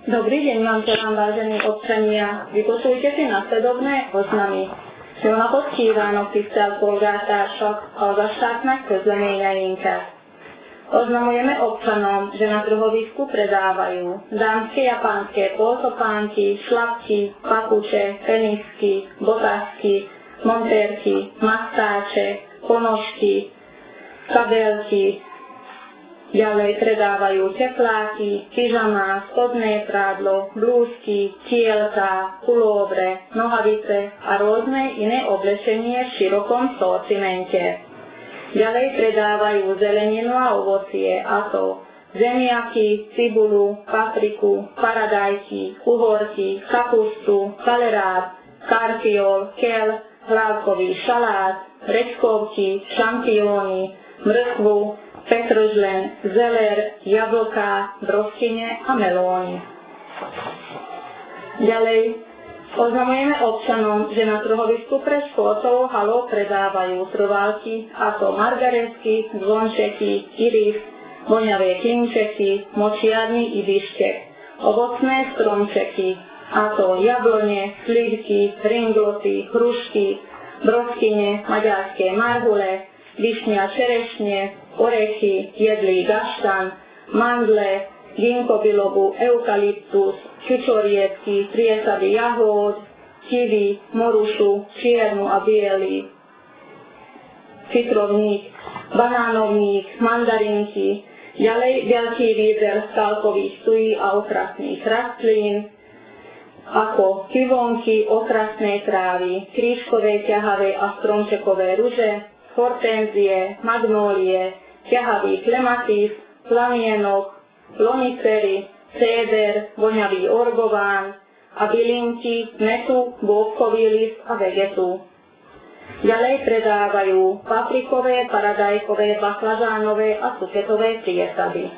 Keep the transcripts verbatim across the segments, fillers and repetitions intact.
Dobrý deň vám želám, vážení občania. Vypočujte si nasledovné oznamy. Jó napot kívánok, tisztelt polgártársak! Hallgasság közleményeinket. Oznamujeme občanom, že na trhovisku predávajú dámske a pánske poltopánky, šlapky, papuče, tenisky, botasky, montérky, mastáče, ponožky, kabelky. Ďalej predávajú tepláky, pyžama, spodné prádlo, blúzky, tielka, pulóvre, nohavice a rôzne iné oblečenie v širokom sortimente. Ďalej predávajú zeleninu a ovocie, a to zemiaky, cibulu, papriku, paradajky, uhorky, kapustu, kalerát, karfiol, kel, hlávkový šalát, rečkovky, šampióny, mrkvu, petržlen, zeler, jablká, broskyne a melóny. Ďalej oznamujeme občanom, že na trhovisku pre športovou halou predávajú trvalky, ako margaretky, zvončeky, iris, voňavé klinčeky, močiarny i bištek, ovocné stromčeky, ako jablone, slivky, ringloty, hrušky, broskyne, maďarské marhule, višňa, čerešne, orechy, jedlý gaštan, mandle, ginko bilobu, eukalyptus, čičoriedky, priesady jahôd, kiwi, morušu, čiernu a biely, citrovník, banánovník, mandarinky, ďalej veľký výber skalkových tují a okrasných rastlín, ako kivonky, okrasné trávy, krížkové, ťahavé a stromčekové ruže, hortenzie, magnólie, ťahavý klematis, plamienok, lonicery, céder, voňavý orgován a bylinky, metu, bôbkový list a vegetu. Ďalej predávajú paprikové, paradajkové, baklažánové a cuketové priesady.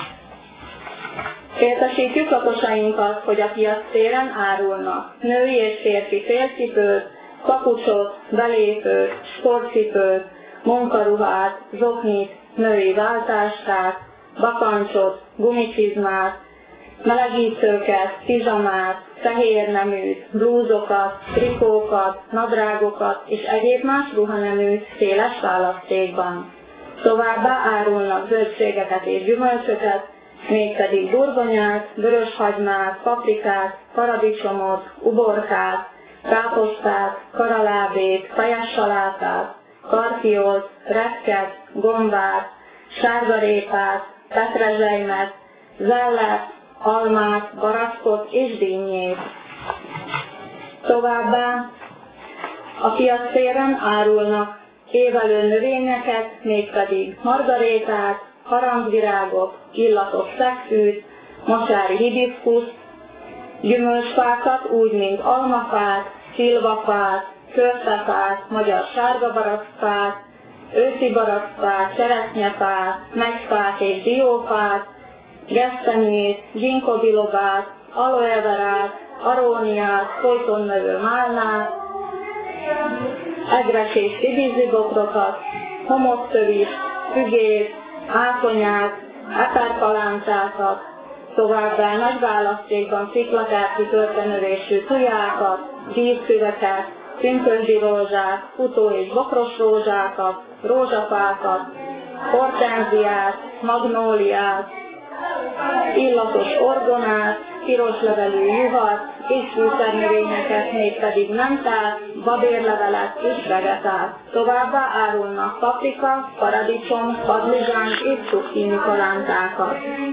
Értesítjük lakosainkat, hogy a piac téren árulnak női és férfi félcipőt, kapucsot, belépőt, sportcipőt, munkaruhát, zoknit, női váltáskát, bakancsot, gumicsizmát, melegítőket, pizsamát, fehérneműt, blúzokat, trikókat, nadrágokat és egyéb más ruhaneműt széles választékban. Továbbá árulnak zöldségeket és gyümölcsöket, mégpedig burgonyát, vöröshagymát, paprikát, paradicsomot, uborkát, káposztát, karalábét, kajassalátát, karfiolt, repket, gombát, sárgarépát, petrezselymet, zellert, almát, barackot és dinnyét. Továbbá a piactéren árulnak évelő növényeket, mégpedig margarétát, harangvirágot, illatos szegfűt, mocsári hibiszkuszt, gyümölcsfákat úgy, mint almafát, szilvafát, körtefát, magyar sárgabarackfát, őszi barackfát, cseresznyefát, megyfát és diófát, gesztenyét, ginkgobilobát, aloeverát, aróniát, folyton növő málnát, egres és ibizibokrokat, homoktövist, fügét, ákonyát, etárpaláncákat, továbbá nagy választékban sziklakárti töltenövésű tujákat, vízfüveket, pünkösdi rózsát, futó és bokros rózsákat, rózsafákat, hortenziát, magnóliát, illatos orgonát, piroslevelű juhat és fűszernövényeket, mégpedig mentát, babérlevelet és vegetát. Továbbá árulnak paprika, paradicsom, padlizsán és cukkini palántákat.